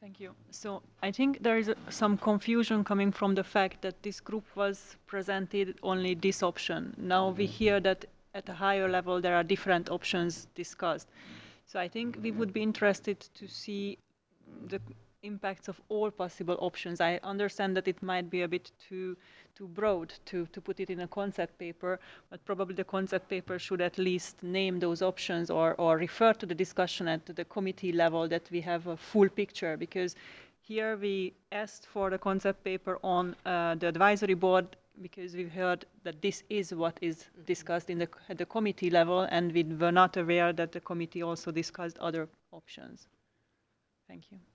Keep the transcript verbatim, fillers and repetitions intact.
Thank you. So I think there is uh, some confusion coming from the fact that this group was presented only this option. Now we hear that at a higher level there are different options discussed. So I think we would be interested to see the impacts of all possible options. I understand that it might be a bit too too broad to, to put it in a concept paper, but probably the concept paper should at least name those options or, or refer to the discussion at the committee level that we have a full picture, because here we asked for the concept paper on uh, the advisory board because we've heard that this is what is discussed in the, at the committee level, and we were not aware that the committee also discussed other options. Thank you.